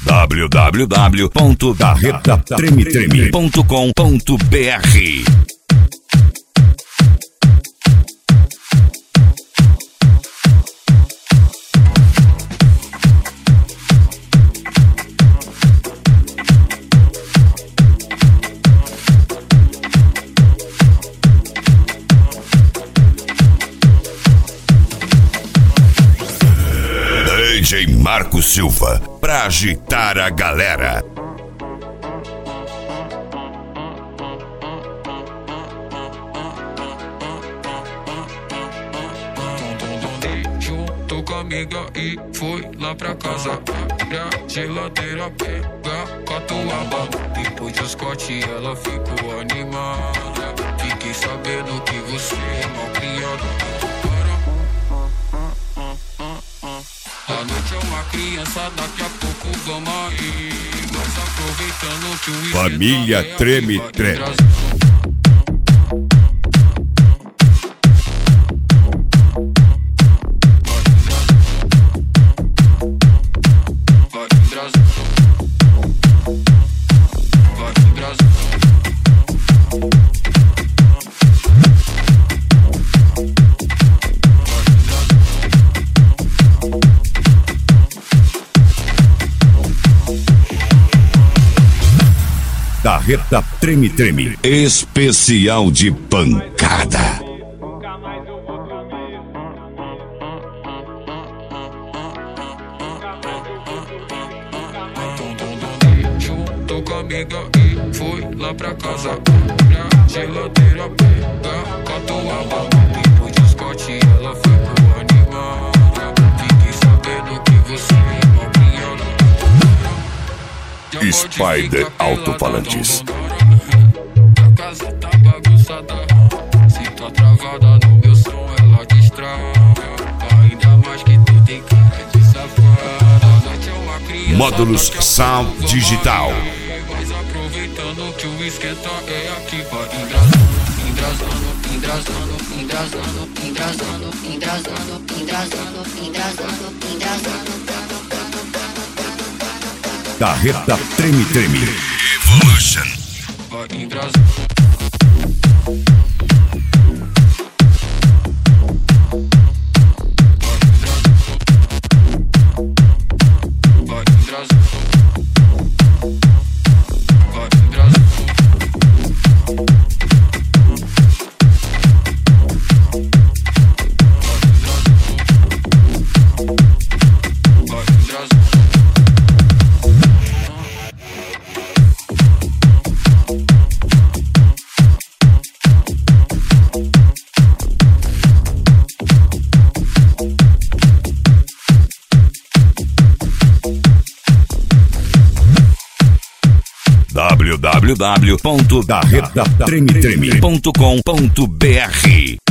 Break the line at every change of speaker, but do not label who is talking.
www.darretatreme.com.br. DJ Marco Silva, pra agitar a galera.
Junto com a amiga e foi lá pra casa. Abre a geladeira, pega catuaba. Depois dos cortes ela ficou animada. Fiquei sabendo que você é malcriada. A noite é uma criança, daqui a pouco vamos aí. Mas aproveitando que o
Família Treme Treme. Darreta Treme Treme, especial de pancada.
Junto com a amiga e foi lá pra casa. Abre a geladeira, pega catuaba. Depois dos cortes ela ficou animada. Fiquei sabendo que você é malcriada.
Spider Alto-Falantes.
A casa tá bagunçada. Se tá travada no meu som, ela distrai. Ainda mais que tu tem cara de safada. A noite é uma criança.
Módulos Sound Digital.
Mas aproveitando que o esquenta é aqui. Vai endrasando, endrasando, endrasando, endrasando, endrasando, endrasando, endrasando, endrasando.
Darreta Treme Treme Evolution.
Vai endrasando. www.darretatreme.com.br